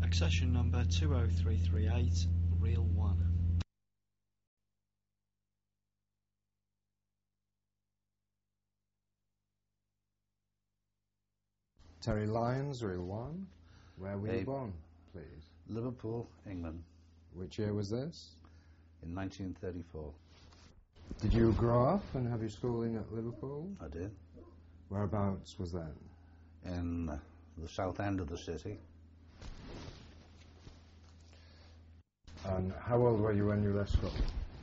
Accession number 20338, Reel 1. Terry Lyons, Reel 1. Where were you born, please? Liverpool, England. Which year was this? In 1934. Did you grow up and have your schooling at Liverpool? I did. Whereabouts was that? In the south end of the city. And how old were you when you left school?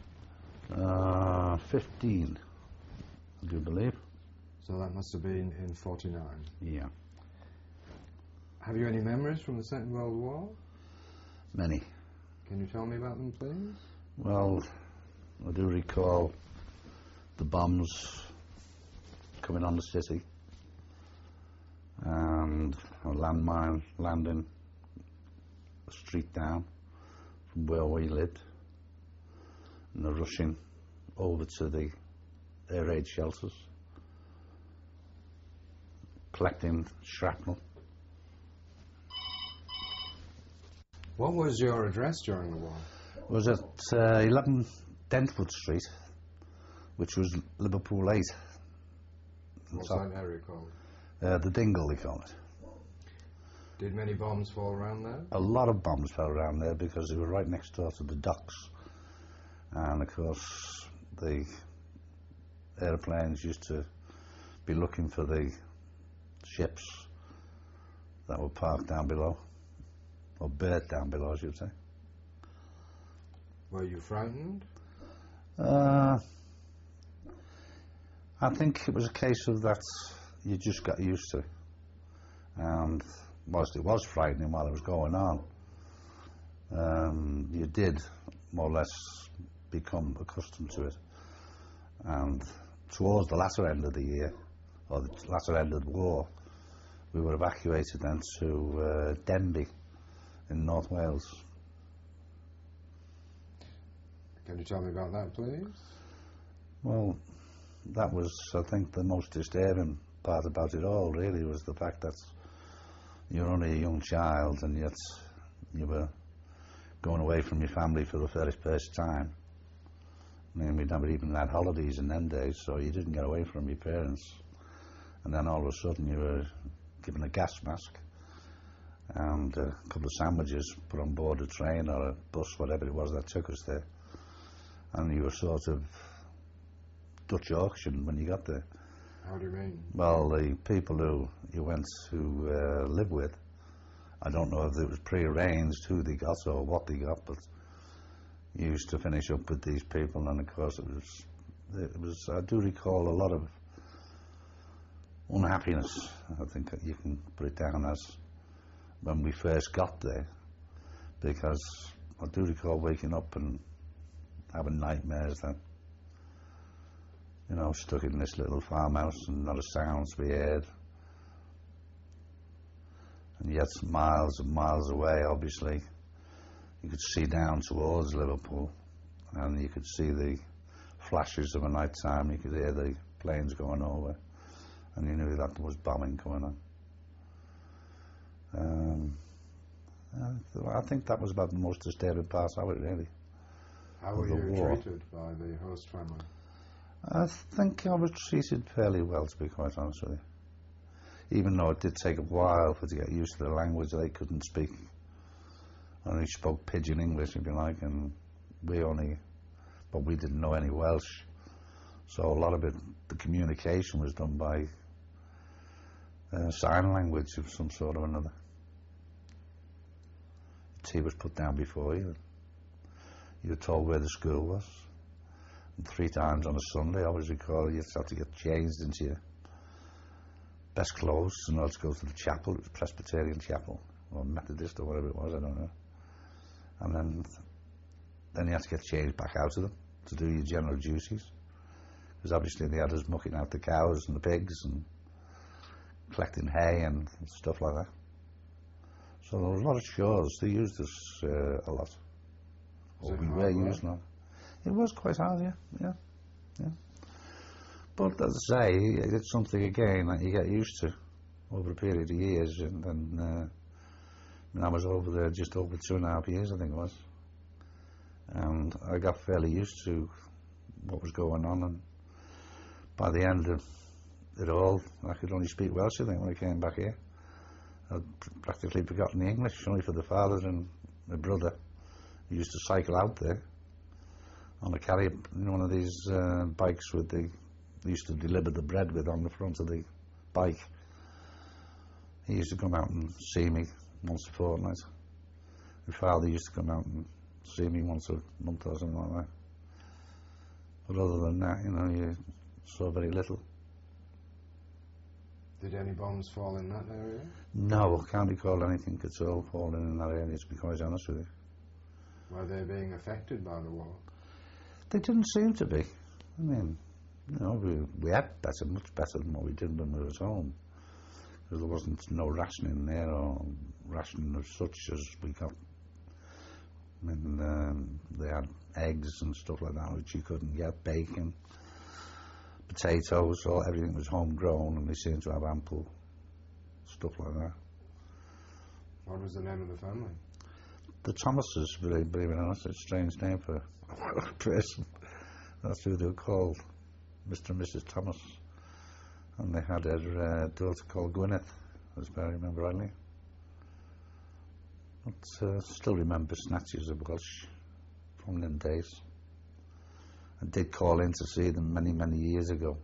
15, I do believe. So that must have been in 49. Yeah. Have you any memories from the Second World War? Many. Can you tell me about them, please? Well, I do recall the bombs coming on the city and a landmine landing a street down from where we lived, and they're rushing over to the air raid shelters, collecting shrapnel. What was your address during the war? It was at 11 Dentford Street, which was Liverpool 8. What's that area called? The Dingle, they call it. Did many bombs fall around there? A lot of bombs fell around there because they were right next door to the docks. And of course, the aeroplanes used to be looking for the ships that were parked down below, or berthed down below, I should say. Were you frightened? I think it was a case of that you just got used to. And whilst it was frightening while it was going on, you did more or less become accustomed to it. And towards the latter end of the year, or the latter end of the war, we were evacuated then to Denbigh in North Wales. Can you tell me about that, please? Well, that was, I think, the most disturbing part about it all, really, was the fact that you're only a young child and yet you were going away from your family for the very first time. I mean, we'd never even had holidays in them days, so you didn't get away from your parents. And then all of a sudden you were given a gas mask and a couple of sandwiches put on board a train or a bus, whatever it was that took us there. And you were sort of Dutch auctioned when you got there. How do you mean? Well, the people who you went to live with, I don't know if it was pre-arranged who they got or what they got, but you used to finish up with these people, and of course it was I do recall a lot of unhappiness, I think you can put it down as, when we first got there, because I do recall waking up and having nightmares that, you know, stuck in this little farmhouse and not a sound to be heard. And yet miles and miles away, obviously, you could see down towards Liverpool and you could see the flashes of a night time, you could hear the planes going over and you knew that there was bombing going on. I think that was about the most disturbing part of it, really. How were you treated by the host family? I think I was treated fairly well, to be quite honest with you. Even though it did take a while to get used to the language, they couldn't speak. Only spoke pidgin English, if you like, and but we didn't know any Welsh. So a lot of it, the communication was done by sign language of some sort or another. Tea was put down before you. You were told where the school was. And 3 times on a Sunday, I always recall, you had to get changed into your best clothes in order to go to the chapel. It was Presbyterian chapel, or Methodist, or whatever it was, I don't know. And then you had to get changed back out of them to do your general duties. Because obviously they had us mucking out the cows and the pigs and collecting hay and stuff like that. So there was a lot of chores. They used us a lot. Or we were used a lot. It was quite hard, yeah. But as I say, it's something again that you get used to over a period of years, and then And I was over there just over 2.5 years, I think it was. And I got fairly used to what was going on, and by the end of it all, I could only speak Welsh, I think, when I came back here. I'd practically forgotten the English, only for the father and my brother, who used to cycle out there on a carrier, one of these bikes with they used to deliver the bread with on the front of the bike. He used to come out and see me once a fortnight. My father used to come out and see me once a month or something like that. But other than that, you saw very little. Did any bombs fall in that area? No, I can't recall anything at all falling in that area, to be quite honest with you. Were they being affected by the war? They didn't seem to be. I mean, we had better, much better than what we did when we were at home. Because there wasn't no rationing there, or rationing of such as we got. I mean, they had eggs and stuff like that, which you couldn't get, bacon, potatoes, so everything was homegrown, and they seemed to have ample stuff like that. What was the name of the family? The Thomases, believe it or not, it's a strange name for a person. That's who they were called, Mr. and Mrs. Thomas. And they had a daughter called Gwyneth, as I remember rightly. But still remember snatches of Welsh from them days. I did call in to see them many, many years ago.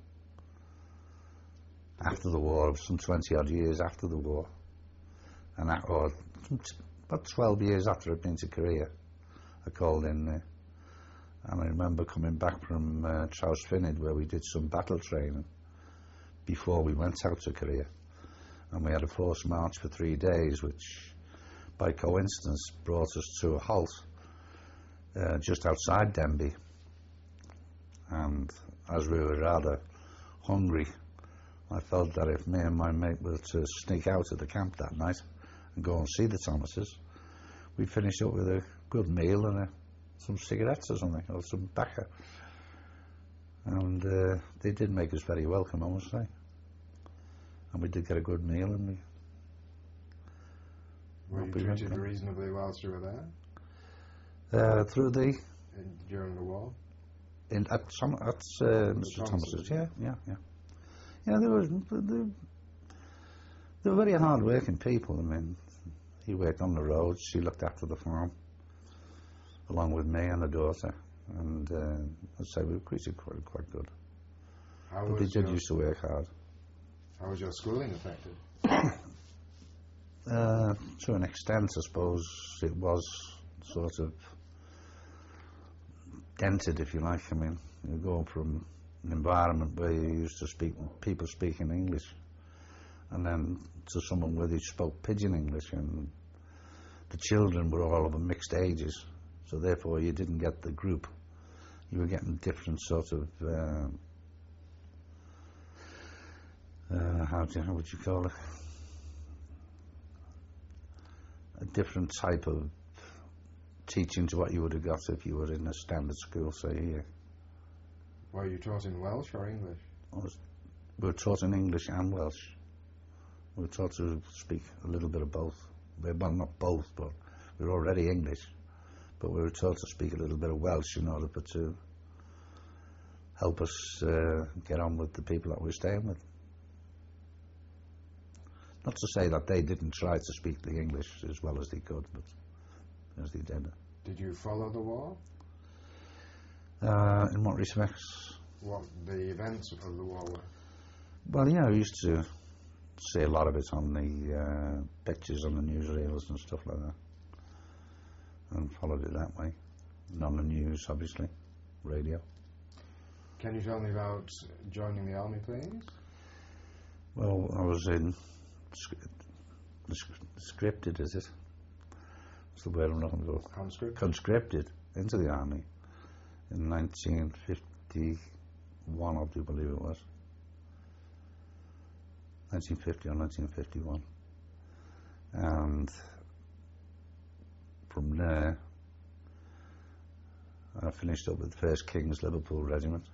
After the war, some 20 odd years after the war. And about 12 years after I'd been to Korea, I called in there. And I remember coming back from Trawsfynydd, where we did some battle training before we went out to Korea. And we had a forced march for 3 days, which by coincidence brought us to a halt just outside Denbigh. And as we were rather hungry, I felt that if me and my mate were to sneak out of the camp that night and go and see the Thomases, we'd finish up with a good meal and some cigarettes or something, or some tobacco. And they did make us very welcome, I must say. And we did get a good meal, and we... Were you treated reasonably whilst you were there? During the war? At Mr. Thomas's, yeah. Yeah, they were very hard-working people. I mean, he worked on the roads, she looked after the farm, along with me and the daughter. And I'd say we were quite good. But they did used to work hard. How was your schooling affected? To an extent, I suppose it was sort of dented, if you like. I mean, you go from an environment where you used to people speaking English, and then to someone where they spoke pidgin English, and the children were all of mixed ages, so therefore you didn't get the group. You were getting different sort of how would you call it? A different type of teaching to what you would have got if you were in a standard school, say here. Were you taught in Welsh or English? We were taught in English and Welsh. We were taught to speak a little bit of both. Well, not both, but we were already English. But we were taught to speak a little bit of Welsh in order to help us get on with the people that we were staying with. Not to say that they didn't try to speak the English as well as they could, but as they did. Did you follow the war? In what respects? What the events of the war were? Well, yeah, I used to see a lot of it on the pictures on the newsreels and stuff like that, and followed it that way. And on the news, obviously, radio. Can you tell me about joining the army, please? Well, I was in conscripted, is it? What's the word I'm looking for? Conscripted into the army in 1951, I do believe it was. 1950 or 1951. And from there, I finished up with the 1st King's Liverpool Regiment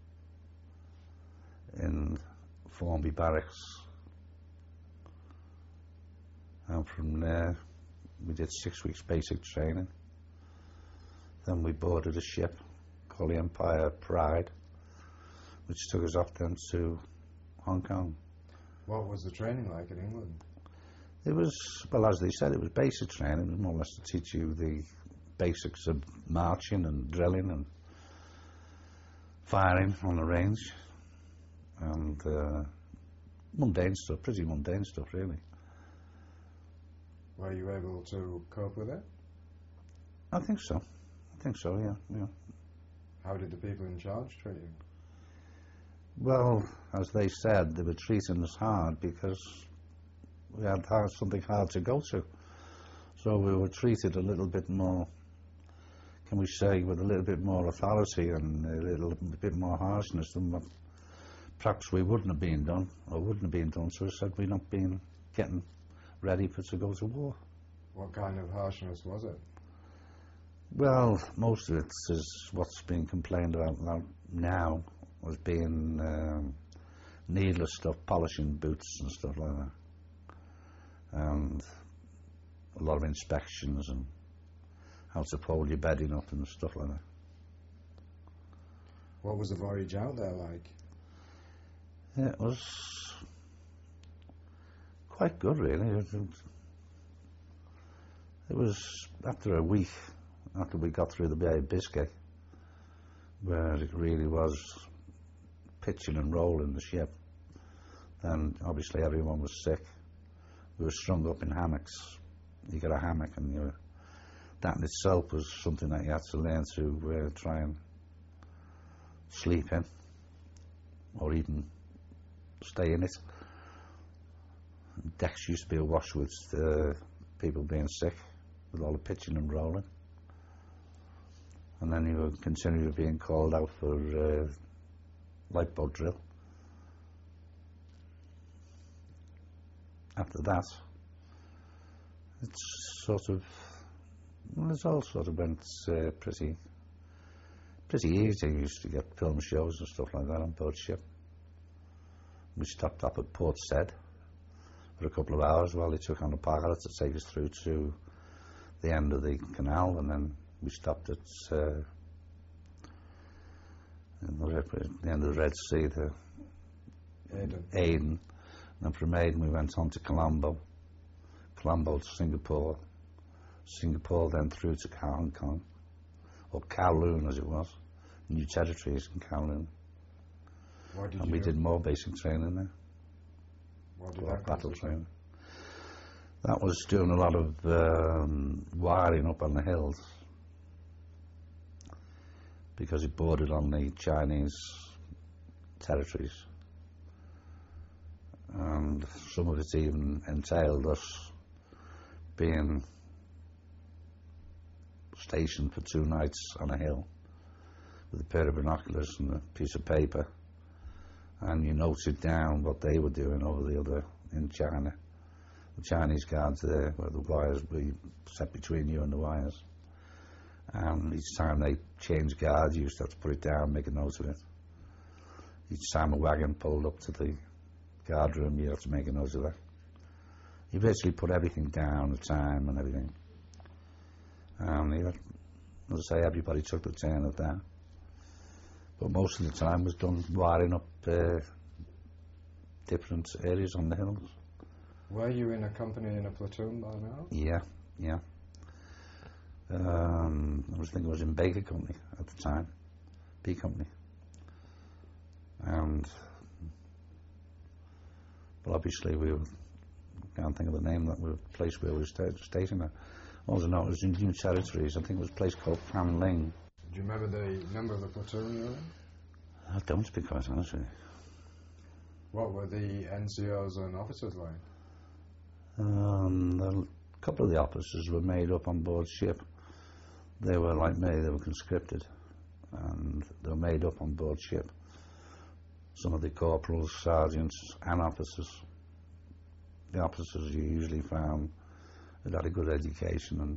in Formby Barracks. And from there, we did 6 weeks basic training. Then we boarded a ship called the Empire Pride, which took us off then to Hong Kong. What was the training like in England? It was, well, as they said, it was basic training. It was more or less to teach you the basics of marching and drilling and firing on the range, and mundane stuff, pretty mundane stuff, really. Were you able to cope with it? I think so, yeah. How did the people in charge treat you? Well, as they said, they were treating us hard because we had something hard to go to. So we were treated a little bit more, can we say, with a little bit more authority and a little bit more harshness than what perhaps we wouldn't have been done, or wouldn't have been done. So we said we'd not been getting ready to go to war. What kind of harshness was it? Well, most of it is what's being complained about now, as being needless stuff, polishing boots and stuff like that, and a lot of inspections and how to fold your bedding up and stuff like that. What was the voyage out there like? It was quite good, really. It was after a week, after we got through the Bay of Biscay, where it really was pitching and rolling the ship. Then obviously everyone was sick. We were strung up in hammocks. You got a hammock, and that in itself was something that you had to learn to try and sleep in, or even stay in it. Decks used to be awash with people being sick, with all the pitching and rolling. And then you were continually being called out for lifeboat drill. After that, it all sort of went pretty easy. We used to get film shows and stuff like that on board ship. We stopped up at Port Said for a couple of hours while they took on a pilot to take us through to the end of the canal, and then we stopped at the end of the Red Sea, Aden. And from Aden we went on to Colombo to Singapore, then through to Hong Kong, or Kowloon as it was, New Territories in Kowloon. And we did more basic training there. What did that battle training. That was doing a lot of wiring up on the hills, because it bordered on the Chinese territories, and some of it even entailed us being stationed for 2 nights on a hill with a pair of binoculars and a piece of paper, and you noted down what they were doing over the other in China. The Chinese guards there, where the wires were set between you and the wires, and each time they changed guards, you used to have to put it down, make a note of it. Each time a wagon pulled up to the guard room, you have to make a note of that. You basically put everything down, the time and everything. And as I say, everybody took the turn of that. But most of the time was done wiring up different areas on the hills. Were you in a company, in a platoon by now? Yeah. I was thinking I was in Baker Company at the time, B Company. And, well, obviously we can't think of the name of the place where we were stationed at. Also, no, it was in New Territories. I think it was a place called Pham Ling. Do you remember the number of the platoon you were in? I don't, to be quite honest with you. What were the NCOs and officers like? A couple of the officers were made up on board ship. They were like me, they were conscripted, and they were made up on board ship. Some of the corporals, sergeants and officers. The officers you usually found had had a good education, and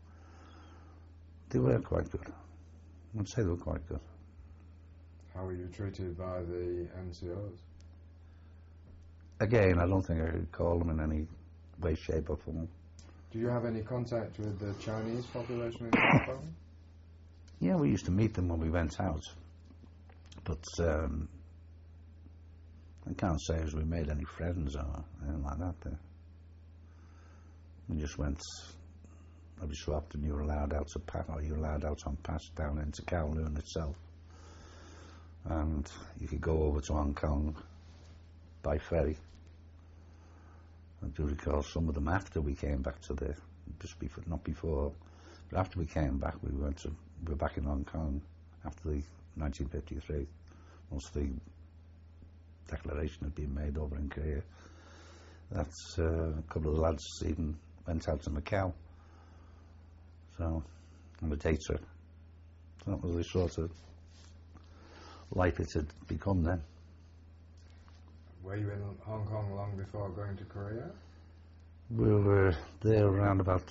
they were quite good. I'd say they were quite good. How were you treated by the NCOs? Again, I don't think I could call them in any way, shape or form. Do you have any contact with the Chinese population in Hong Kong? Yeah, we used to meet them when we went out, but I can't say as we made any friends or anything like that there. We just went, every so often you were allowed out to pass, or you were allowed out on pass down into Kowloon itself. And you could go over to Hong Kong by ferry. I do recall some of them after we came back to the, just before, not before, but after we came back, we were back in Hong Kong after the 1953, once the declaration had been made over in Korea. That's a couple of the lads even went out to Macau, so on a day trip. So that was the sort of life it had become then. Were you in Hong Kong long before going to Korea? We were there around about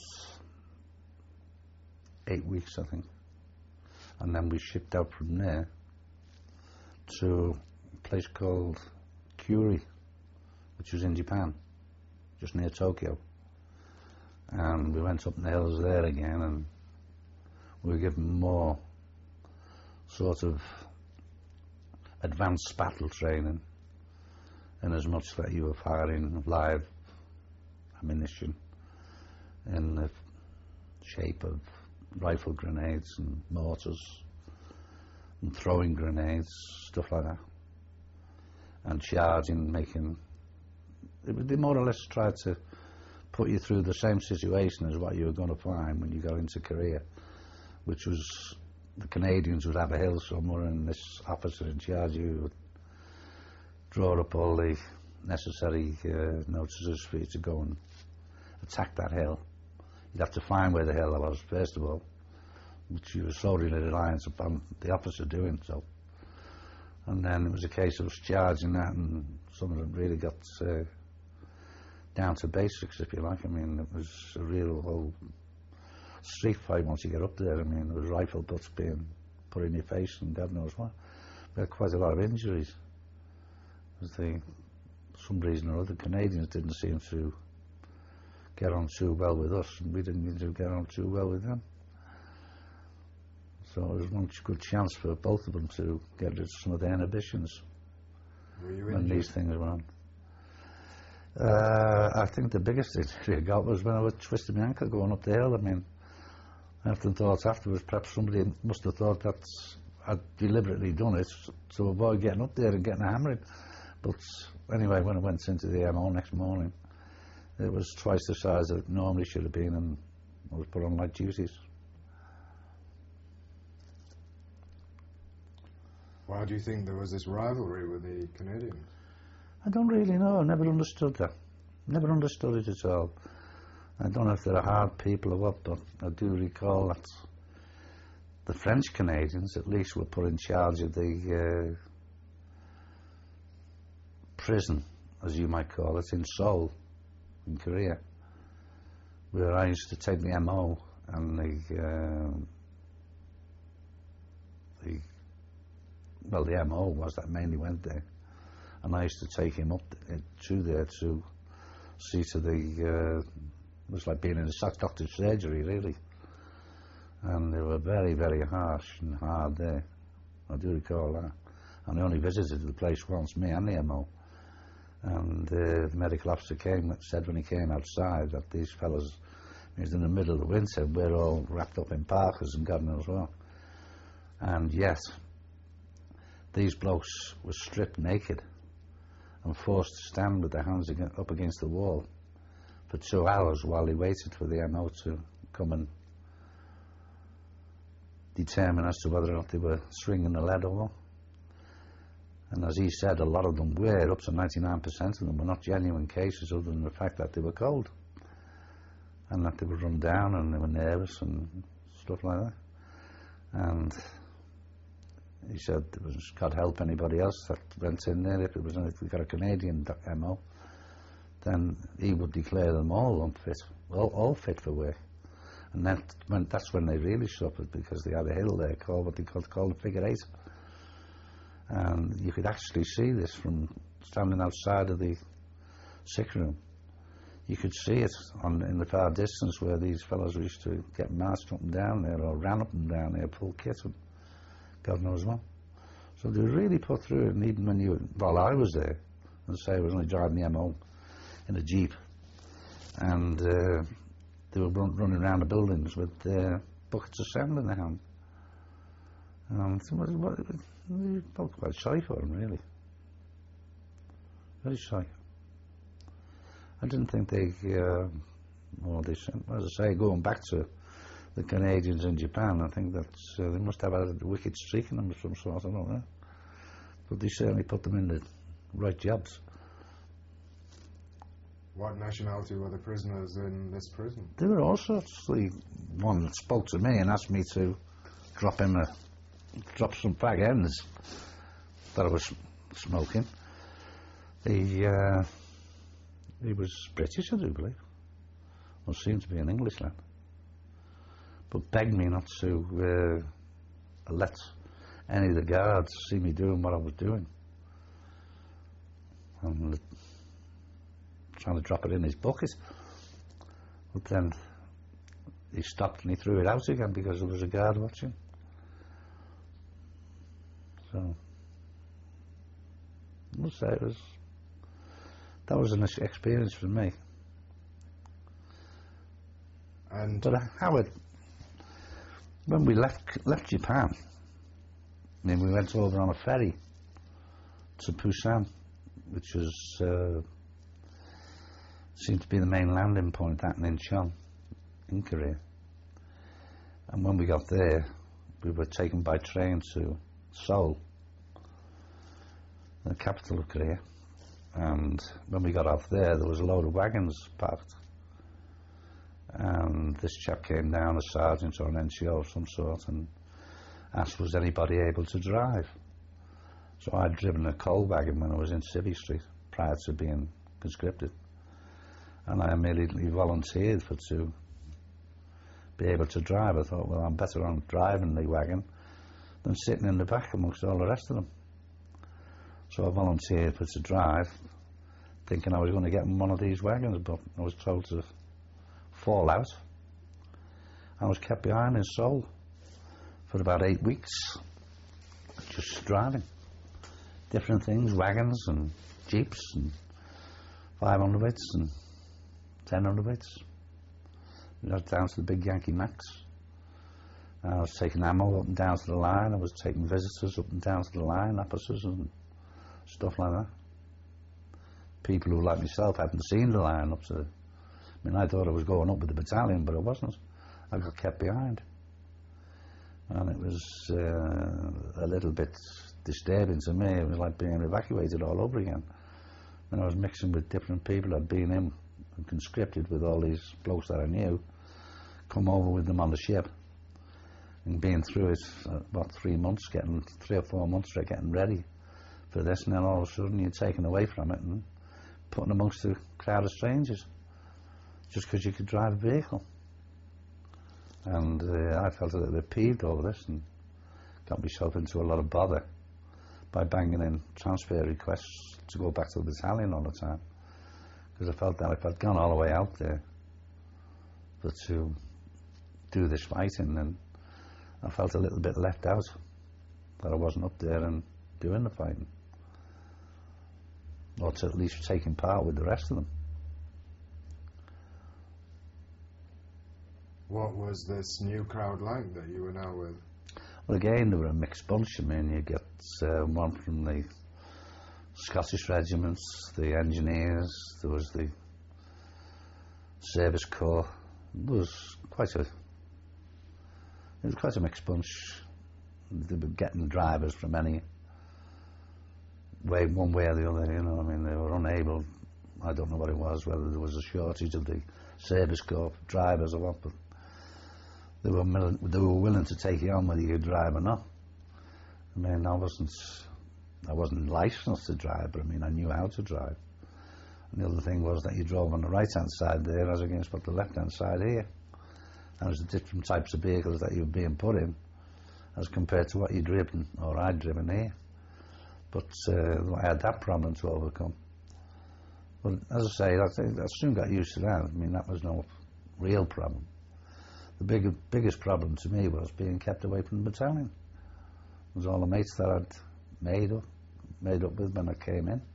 8 weeks, I think, and then we shipped out from there to a place called Kuri, which was in Japan, just near Tokyo. And we went up in the hills there again, and we were given more sort of advanced battle training, in as much that you were firing live ammunition in the shape of rifle grenades and mortars and throwing grenades, stuff like that, and charging, they more or less tried to put you through the same situation as what you were going to find when you got into Korea, which was the Canadians would have a hill somewhere, and this officer in charge of you would draw up all the necessary notices for you to go and attack that hill. You'd have to find where the hill was, first of all, which you were solely reliant upon the officer doing so. And then it was a case of us charging that, and some of them really got down to basics, if you like. I mean, it was a real whole street fight once you get up there. I mean, there was rifle butts being put in your face and God knows what. We had quite a lot of injuries. For some reason or other, Canadians didn't seem to get on too well with us, and we didn't seem to get on too well with them. So it was one good chance for both of them to get rid of some of their inhibitions when these things were on. I think the biggest injury I got was when I was twisting my ankle going up the hill. I mean, I often thought afterwards perhaps somebody must have thought that I'd deliberately done it to avoid getting up there and getting a hammering. But anyway, when I went into the MO next morning, it was twice the size that it normally should have been, and I was put on light duties. Why do you think there was this rivalry with the Canadians? I don't really know. I never understood that. Never understood it at all. I don't know if they're hard people or what, but I do recall that the French Canadians, at least, were put in charge of the prison, as you might call it, in Seoul, in Korea, where I used to take the MO, and the MO was that mainly went there, and I used to take him up to there to see to the, it was like being in a doctor's surgery, really, and they were very, very harsh and hard there. I do recall that. And I only visited the place once, me and the MO, and the medical officer said when he came outside that these fellas, it was in the middle of the winter, we're all wrapped up in parkas and God knows what, and yet these blokes were stripped naked and forced to stand with their hands up against the wall for 2 hours while they waited for the MO to come and determine as to whether or not they were swinging the lead or what. And as he said, a lot of them were, up to 99% of them were not genuine cases other than the fact that they were cold and that they were run down and they were nervous and stuff like that. And he said, it was, God help anybody else that went in there, if we got a Canadian MO, then he would declare them all unfit, all fit for work. And that's when they really suffered, because they had a hill there called what they called the Figure 8. And you could actually see this from standing outside of the sick room. You could see it in the far distance where these fellows used to get marched up and down there, or ran up and down there, full kit and God knows what. So they were really put through it, and even while I was there, and say I was only driving the MO in a Jeep, and they were running around the buildings with buckets of sand in their hand. And we felt quite sorry for them, really. Very sorry. I didn't think as I say, going back to the Canadians in Japan, I think that they must have had a wicked streak in them of some sort, I don't know. But they certainly put them in the right jobs. What nationality were the prisoners in this prison? There were all sorts. The one that spoke to me and asked me to drop some fag ends that I was smoking. He was British, I do believe. Or seemed to be an English lad. But begged me not to let any of the guards see me doing what I was doing. And trying to drop it in his bucket. But then he stopped and he threw it out again because there was a guard watching. So, I must say that was an experience for me. And but Howard, when we left Japan, I mean, we went over on a ferry to Busan, which was seemed to be the main landing point, that in Incheon, in Korea. And when we got there, we were taken by train to Seoul, the capital of Korea. And when we got off there was a load of wagons parked. And this chap came down, a sergeant or an NCO of some sort, and asked was anybody able to drive. So I'd driven a coal wagon when I was in Civvy Street prior to being conscripted. And I immediately volunteered to be able to drive. I thought, well, I'm better on driving the wagon than sitting in the back amongst all the rest of them. So I volunteered to drive, thinking I was going to get in one of these wagons, but I was told to fall out. I was kept behind in Seoul for about 8 weeks, just driving different things, wagons and jeeps and 500 bits and 1000 bits. Down to the big Yankee Max. I was taking ammo up and down to the line. I was taking visitors up and down to the line, officers and stuff like that. People who, like myself, hadn't seen the line up to. I mean, I thought I was going up with the battalion, but I wasn't. I got kept behind, and it was a little bit disturbing to me. It was like being evacuated all over again. When I was mixing with different people, I'd been in and conscripted with all these blokes that I knew, come over with them on the ship, and being through it about 3 months, getting 3 or 4 months for getting ready for this, and then all of a sudden you're taken away from it and put amongst a crowd of strangers just because you could drive a vehicle. And I felt a little bit peeved over this and got myself into a lot of bother by banging in transfer requests to go back to the battalion all the time, because I felt that if I'd gone all the way out there to do this fighting, then I felt a little bit left out, that I wasn't up there and doing the fighting, or to at least taking part with the rest of them. What was this new crowd like that you were now with? Well, again, they were a mixed bunch. I mean, you get one from the Scottish regiments, the engineers, there was the service corps. It was quite a mixed bunch. They were getting drivers from any way, one way or the other, you know. I mean, they were unable, I don't know what it was, whether there was a shortage of the service corps drivers or what, but they were willing to take you on whether you could drive or not. I mean, I wasn't licensed to drive, but I mean, I knew how to drive. And the other thing was that you drove on the right-hand side there as against what the left-hand side here. And there's the different types of vehicles that you were being put in as compared to what you'd driven, or I'd driven here. But I had that problem to overcome. But as I say, I soon got used to that. I mean, that was no real problem. The biggest problem to me was being kept away from the battalion. It was all the mates that I'd made up with when I came in.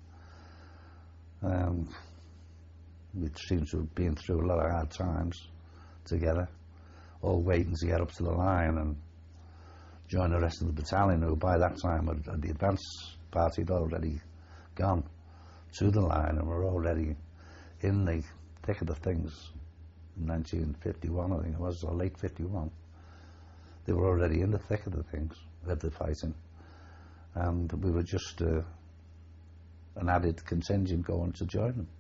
We seemed to have been through a lot of hard times together, all waiting to get up to the line and join the rest of the battalion, who by that time the advance party had already gone to the line and were already in the thick of the things. In 1951, I think it was, or late 51, they were already in the thick of the things, of the fighting, and we were just an added contingent going to join them.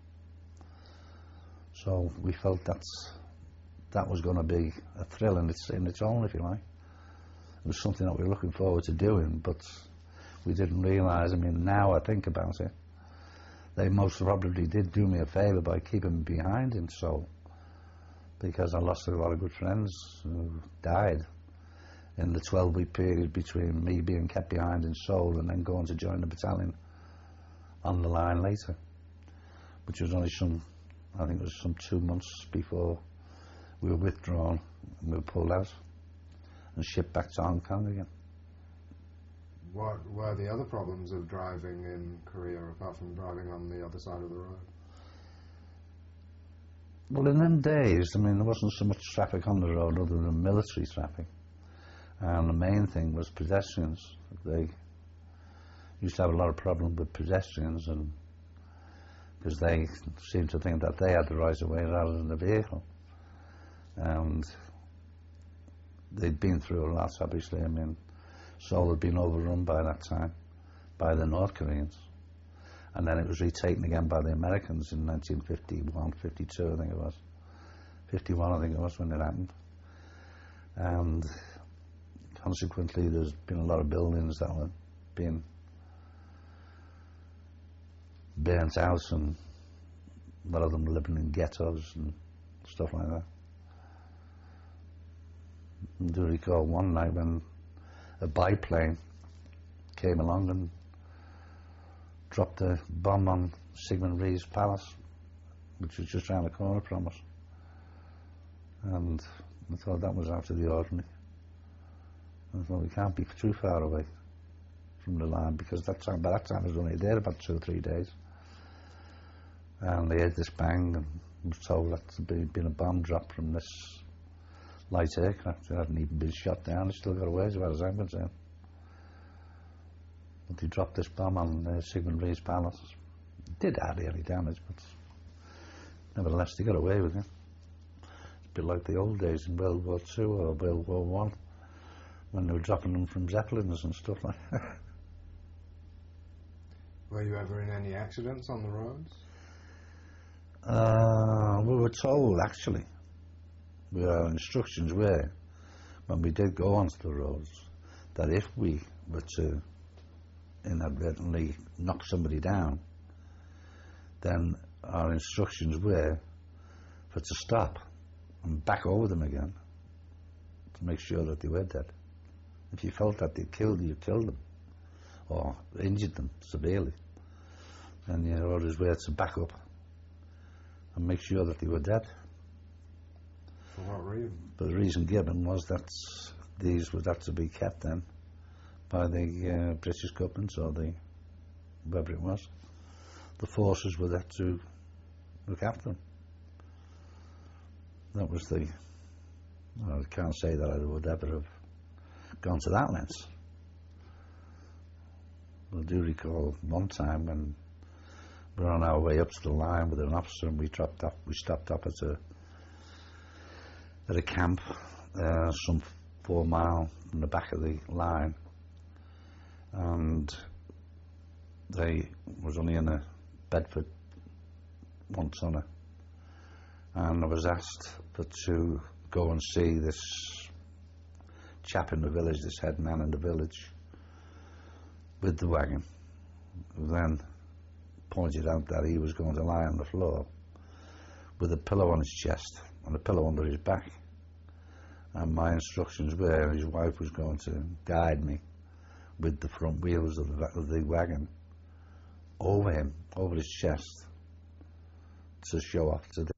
So we felt that was going to be a thrill in its own, if you like. It was something that we were looking forward to doing, but we didn't realise. I mean, now I think about it, they most probably did do me a favour by keeping me behind in Seoul, because I lost a lot of good friends who died in the 12-week period between me being kept behind in Seoul and then going to join the battalion on the line later, which was only I think it was some 2 months before we were withdrawn and we were pulled out and shipped back to Hong Kong again. What were the other problems of driving in Korea, apart from driving on the other side of the road? Well, in them days, I mean, there wasn't so much traffic on the road other than military traffic. And the main thing was pedestrians. They used to have a lot of problems with pedestrians, and because they seemed to think that they had the right of way rather than the vehicle. And they'd been through a lot, obviously. I mean, Seoul had been overrun by that time by the North Koreans. And then it was retaken again by the Americans in 1951, 52, I think it was. 51, I think it was, when it happened. And consequently, there's been a lot of buildings that were being burnt out, and a lot of them living in ghettos and stuff like that. I do recall one night when a biplane came along and dropped a bomb on Sigmund Rhee's palace, which was just round the corner from us. And I thought that was out of the ordinary. I thought we can't be too far away from the line, because by that time I was only there about 2 or 3 days. And they heard this bang and was told that there'd been a bomb dropped from this light aircraft. It hadn't even been shot down, it still got away as far as I'm concerned. But they dropped this bomb on Sigmund Rhee's palace. It did hardly any damage, but nevertheless they got away with it. It's a bit like the old days in World War II or World War One, when they were dropping them from Zeppelins and stuff like that. Were you ever in any accidents on the roads? We were told, actually, our instructions were, when we did go onto the roads, that if we were to inadvertently knock somebody down, then our instructions were for to stop and back over them again to make sure that they were dead. If you felt that they killed you, killed them or injured them severely, then your orders were to back up and make sure that they were dead. For what reason? But the reason given was that these would have to be kept then by the British government or whoever it was. The forces were there to look after them. That was I can't say that I would ever have gone to that length. I do recall one time when we were on our way up to the line with an officer, and we stopped up at a camp some 4 miles from the back of the line, and they was only in a Bedford one tonner, and I was asked to go and see this chap in the village, this head man in the village with the wagon, who then pointed out that he was going to lie on the floor with a pillow on his chest and a pillow under his back, and my instructions were his wife was going to guide me with the front wheels of the wagon over him, over his chest, to show off to